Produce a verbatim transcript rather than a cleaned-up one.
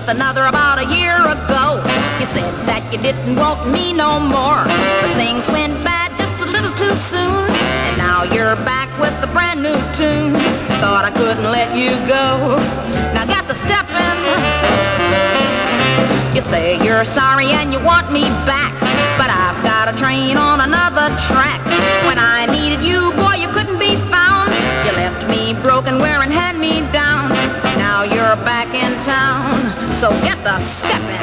with another about a year ago. You said that you didn't want me no more, but things went bad just a little too soon. And now you're back with a brand new tune. Thought I couldn't let you go. Now got to step in. You say you're sorry and you want me back, but I've got a train on another track. When I needed you, boy, you couldn't be found. You left me broken, wearing hand-me-down. Now you're back in town, so get the step in.